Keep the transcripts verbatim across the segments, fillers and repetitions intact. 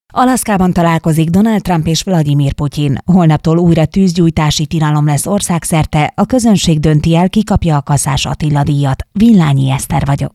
Alaszkában találkozik Donald Trump és Vladimir Putyin. Holnaptól újra tűzgyújtási tilalom lesz országszerte, a közönség dönti el, ki kapja a Kaszás Attila díjat. Villányi Eszter vagyok.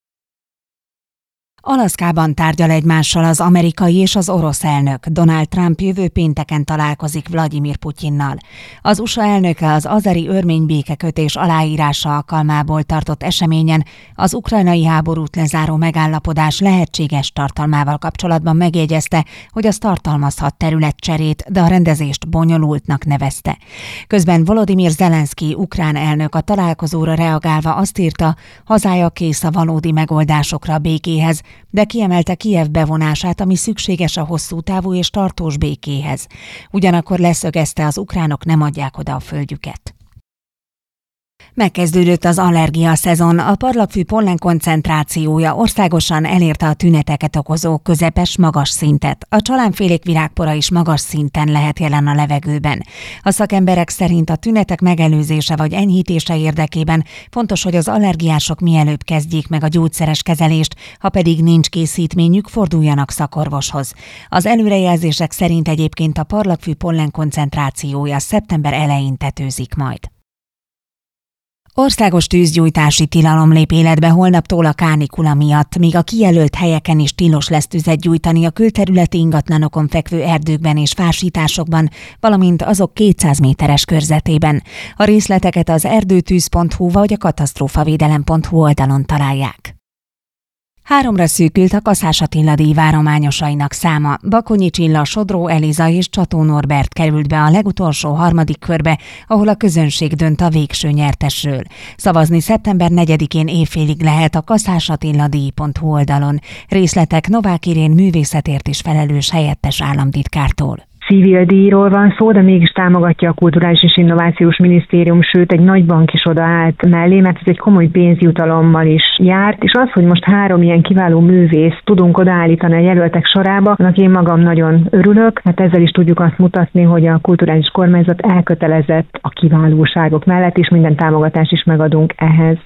Alaszkában tárgyal egymással az amerikai és az orosz elnök. Donald Trump jövő pénteken találkozik Vladimir Putyinnal. Az u es á elnöke az azeri-örmény békekötés aláírása alkalmából tartott eseményen az ukrajnai háborút lezáró megállapodás lehetséges tartalmával kapcsolatban megjegyezte, hogy az tartalmazhat területcserét, de a rendezést bonyolultnak nevezte. Közben Volodymyr Zelenszky ukrán elnök a találkozóra reagálva azt írta, hazája kész a valódi megoldásokra a békéhez, de kiemelte Kijev bevonását, ami szükséges a hosszú távú és tartós békéhez. Ugyanakkor leszögezte, az ukránok nem adják oda a földjüket. Megkezdődött az allergia szezon, a parlagfű pollen koncentrációja országosan elérte a tüneteket okozó közepes-magas szintet. A csalánfélék virágpora is magas szinten lehet jelen a levegőben. A szakemberek szerint a tünetek megelőzése vagy enyhítése érdekében fontos, hogy az allergiások mielőbb kezdjék meg a gyógyszeres kezelést, ha pedig nincs készítményük, forduljanak szakorvoshoz. Az előrejelzések szerint egyébként a parlagfű pollen koncentrációja szeptember elején tetőzik majd. Országos tűzgyújtási tilalom lép életbe holnaptól a kánikula miatt, míg a kijelölt helyeken is tilos lesz tüzet gyújtani a külterületi ingatlanokon fekvő erdőkben és fásításokban, valamint azok kétszáz méteres körzetében. A részleteket az erdőtűz pont hu vagy a katasztrófavédelem pont hu oldalon találják. Háromra szűkült a Kaszás Attila díj várományosainak száma. Bakonyi Csilla, Sodró Eliza és Csató Norbert került be a legutolsó harmadik körbe, ahol a közönség dönt a végső nyertesről. Szavazni szeptember negyedikén éjfélig lehet a kaszásattiladíj pont hu oldalon. Részletek Novák Irén művészetért is felelős helyettes államtitkártól. Civil díjról van szó, de mégis támogatja a Kulturális és Innovációs Minisztérium, sőt egy nagy bank is odaállt mellé, mert ez egy komoly pénzjutalommal is járt, és az, hogy most három ilyen kiváló művész tudunk odaállítani a jelöltek sorába, annak én magam nagyon örülök, mert ezzel is tudjuk azt mutatni, hogy a kulturális kormányzat elkötelezett a kiválóságok mellett, és minden támogatást is megadunk ehhez.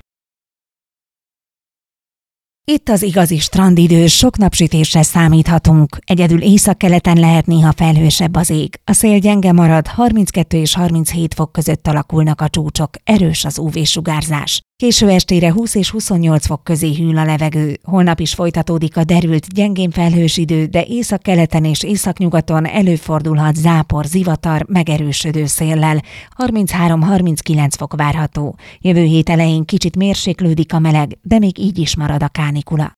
Itt az igazi strandidő, sok napsütésre számíthatunk. Egyedül északkeleten lehet néha felhősebb az ég. A szél gyenge marad, harminckettő és harminchét fok között alakulnak a csúcsok, erős az ú vé-sugárzás. Késő estére húsz és huszonnyolc fok közé hűl a levegő. Holnap is folytatódik a derült, gyengén felhős idő, de északkeleten és északnyugaton előfordulhat zápor, zivatar, megerősödő széllel. harminchárom-harminckilenc fok várható. Jövő hét elején kicsit mérséklődik a meleg, de még így is marad a kánikula.